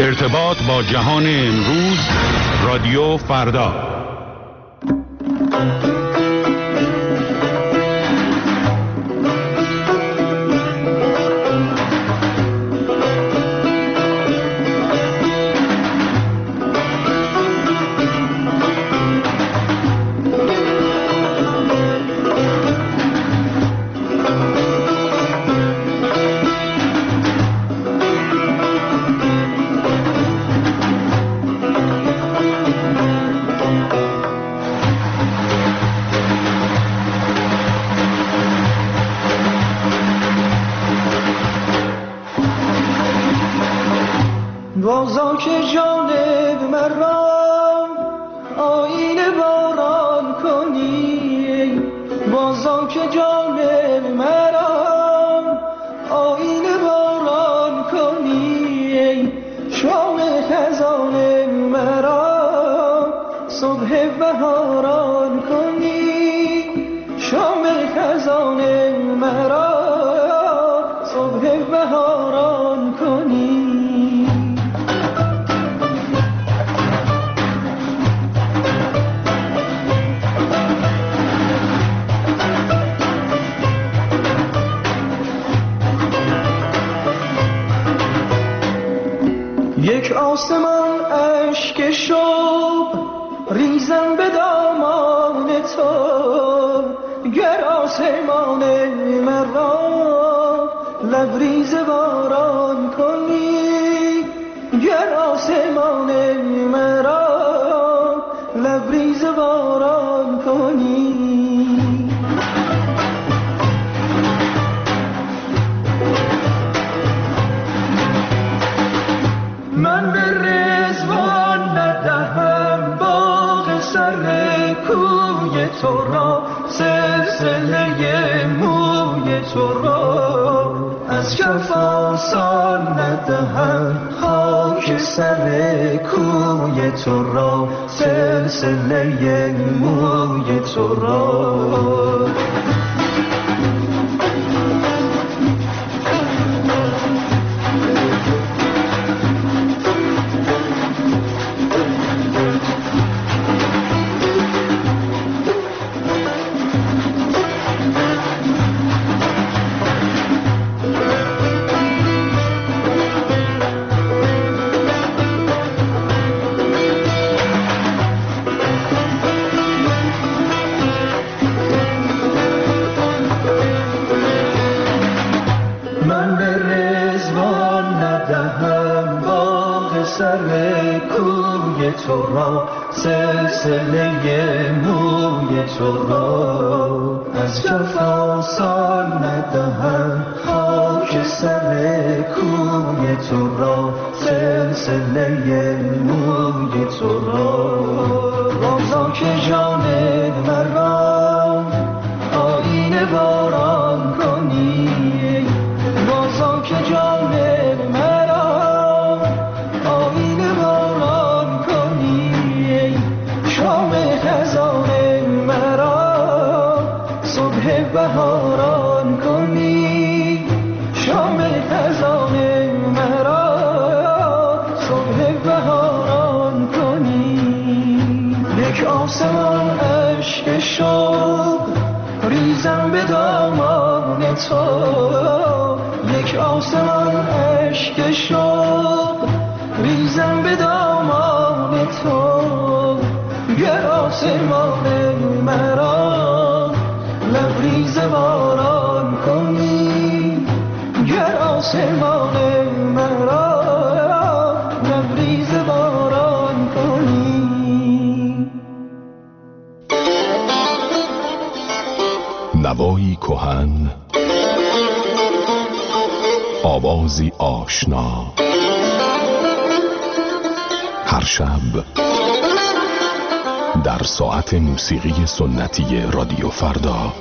ارتباط با جهان امروز، رادیو فردا. بازا که جانب مرا آینه باران کنی، بازا که جانب مرا آینه باران کنی، شام خزان مرا صبح بهاران کنی، شام خزان مرا صبح بهاران کنی. یک آسمان اشک شب ریزم به دامان تو، گر آسمان مرا لبریز باران کنی، گر آسمان مرا لبریز باران کنی. من به رضوان ندهم باغ سر کوی تو را، سلسله موی تو را از کف آسان ندهم، خاک سر کوی تو را سلسله موی تو را. من به رضوان ندهم باغ سر کوی تو را، سلسله موی تو را از کف آسان ندهم، خاک سر کوی تو را سلسله موی تو را. بازا که جان مرا آینه باران کنی، بازا که جان مرا آینه باران کنی، شام خزان مرا صبح بهاران کنی، شام خزان مرا صبح بهاران کنی. یک آسمان اشک شب ریزم به دامان تو، یک آسمان اشک شب ریزم به دامان تو، گر آسمان مرا لبریز باران کنی، گر آسمان مرا لبریز باران کنی. نوایی کهن، آوازی آشنا، هر شب در ساعت موسیقی سنتی رادیو فردا.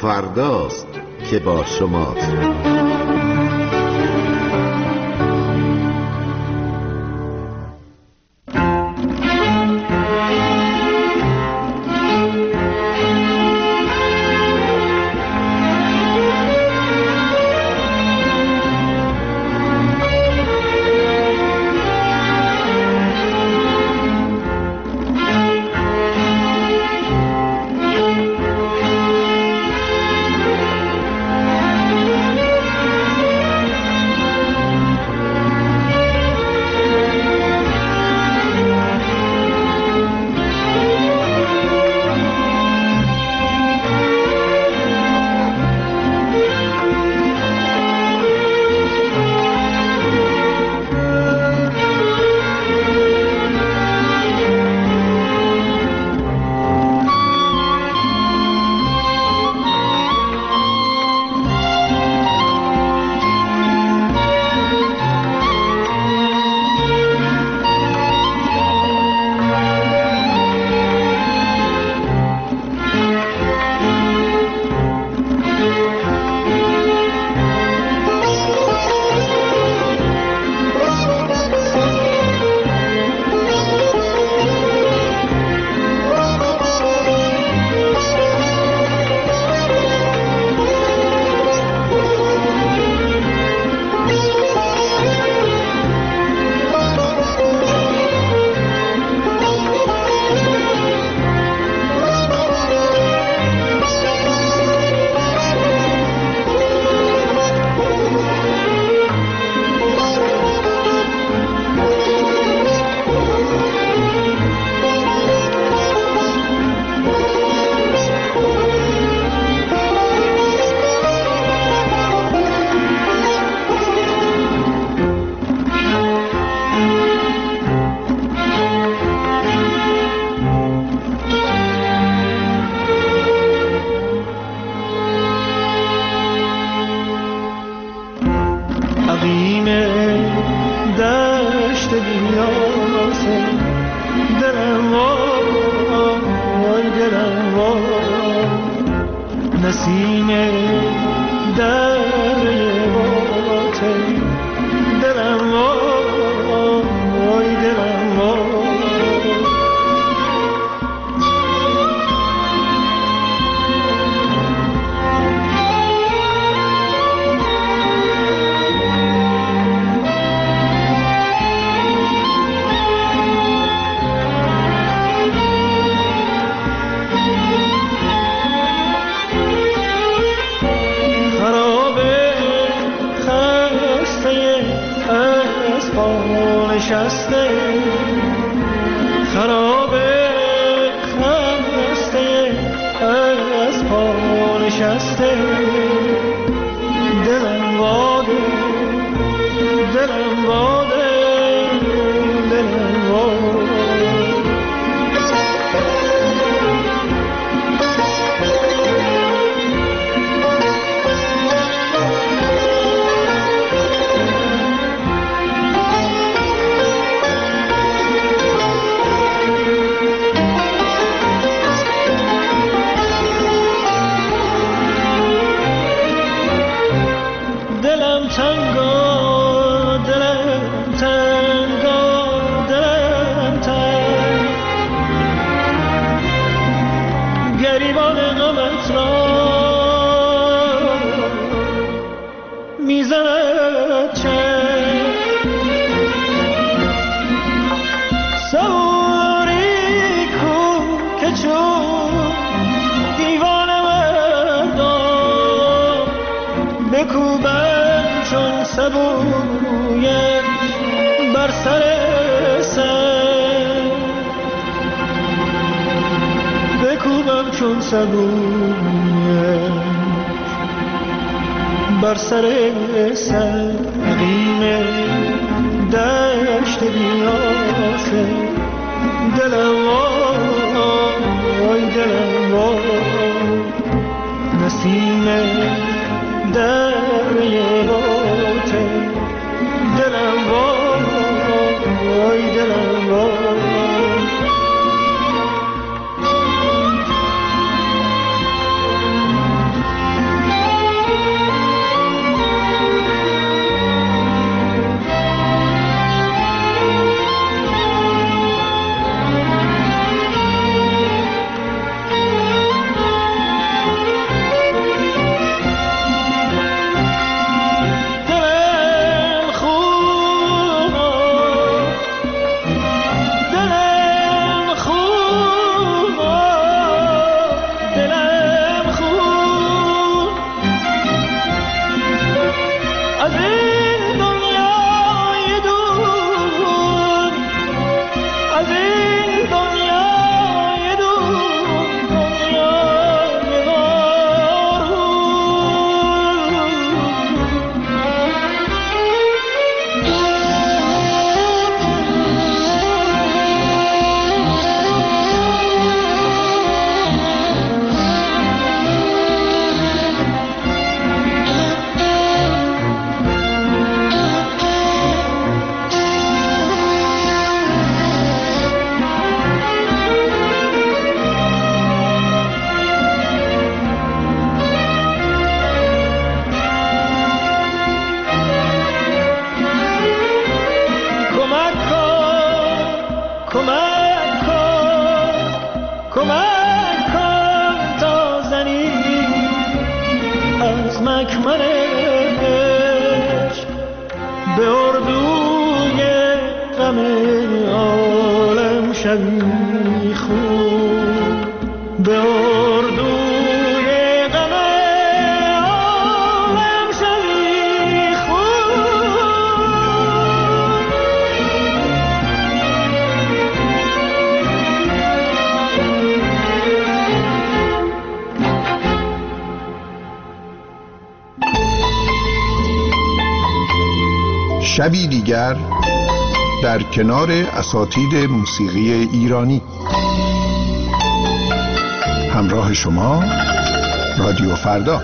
فرداست که با شماست. بر سر سقیم دشت بیاسه دلم وای دلم وای نسیم دره باته دلم وای دلم وای عشق به اردوی غم عالم شبی خون، به اردوی غم عالم شبی خون. شبی دیگر در کنار اساتید موسیقی ایرانی. همراه شما رادیو فردا.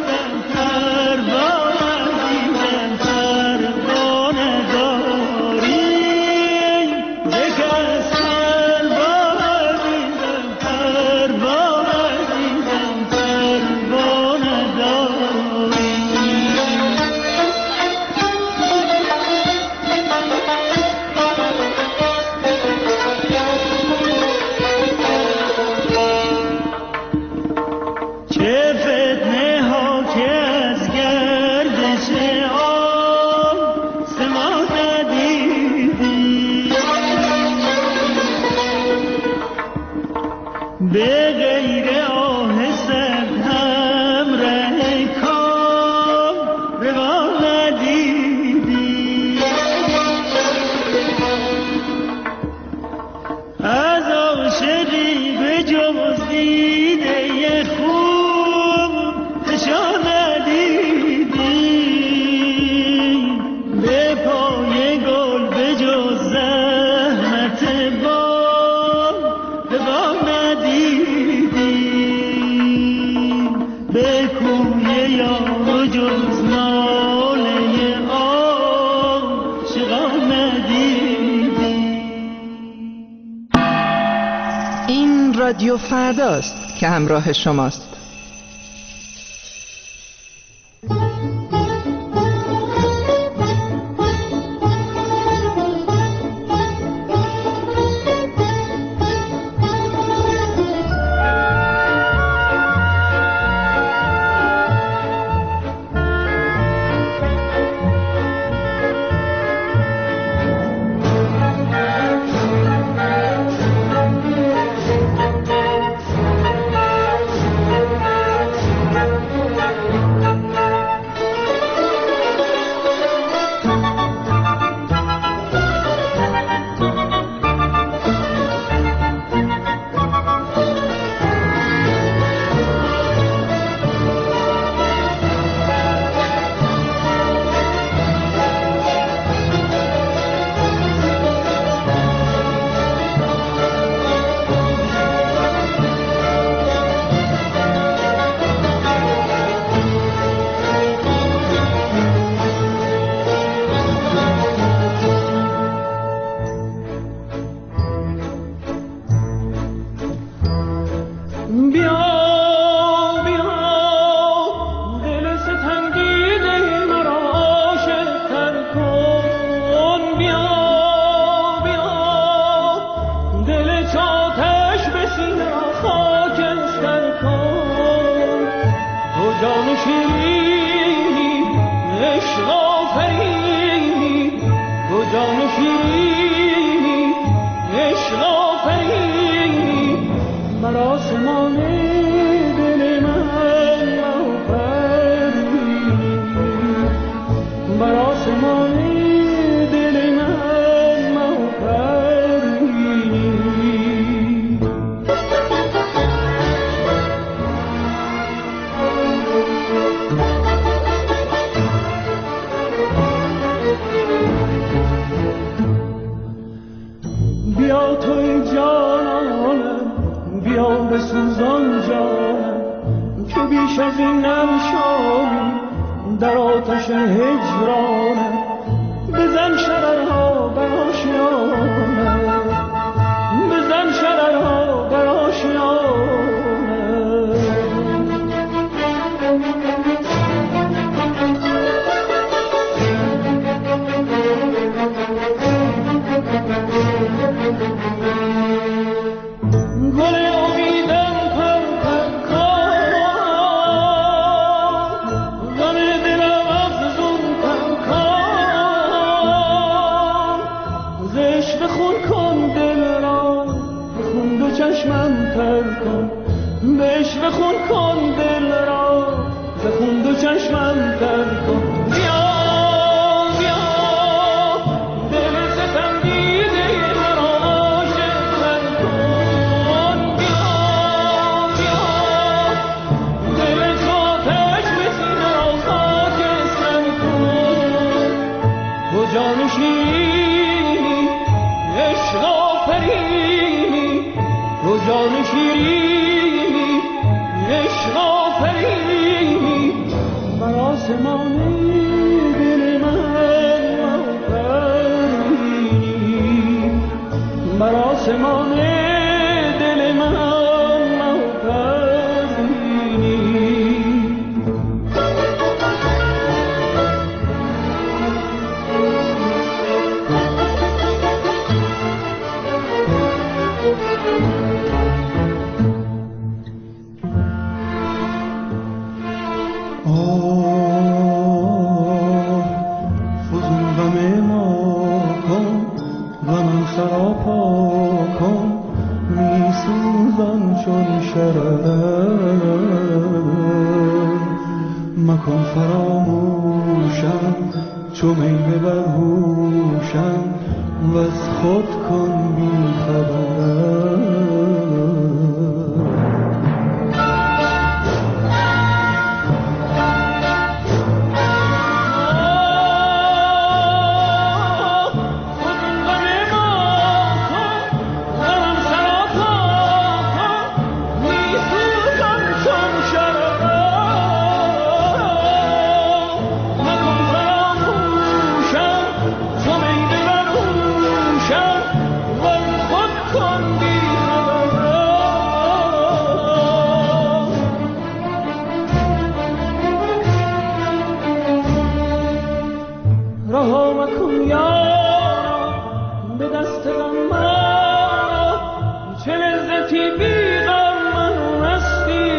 داری به غیر آه سرد هم ره کام روا ندیدی. از عاشقی به جز دیده خوب نشان ندیدی. به پای گل به جز زحمت بال روا ندیدی. به کوی یار جز ناله عاشقان ندیدی. این رادیو فرداست که همراه شماست. بیا توی جانانم، بیا بسوزان جانم، که بیش از این نمیشانی در آتش هجرانم. بزن شررها بر آشیانم، بزن شررها بر آشیانم. گل امیدم پر پر کار، غم دلم افزون پر کار. ز عشق خون کن دل را، به خون دو چشمم تر کن. به عشق خون کن دل را، ز خون دو چشمم تر کن. جان شیرینی عشق آفرینی بر آسمان دل من آفرینی، بر آسمان دل من آفرینی. سراپا کن، می سوزان چون شرر مکن فراموشم چو می ببر هوشم و از خود کن بی خبر. رها مکن یارا به دست غم مرا، چه لذتی بی غم من و مستی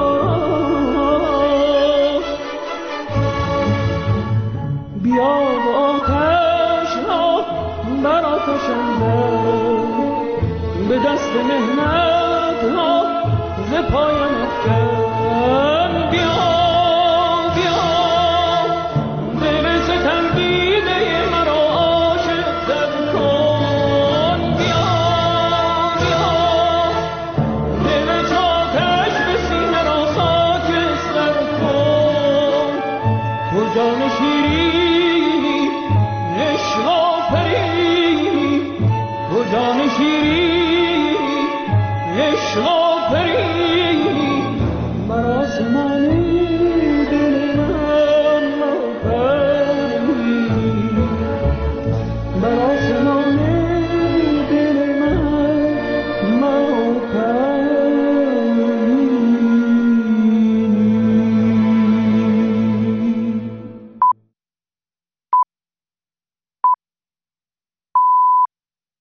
بیا و آتش را بر آتش اندر، به دست مهنت را ز پایم افکن.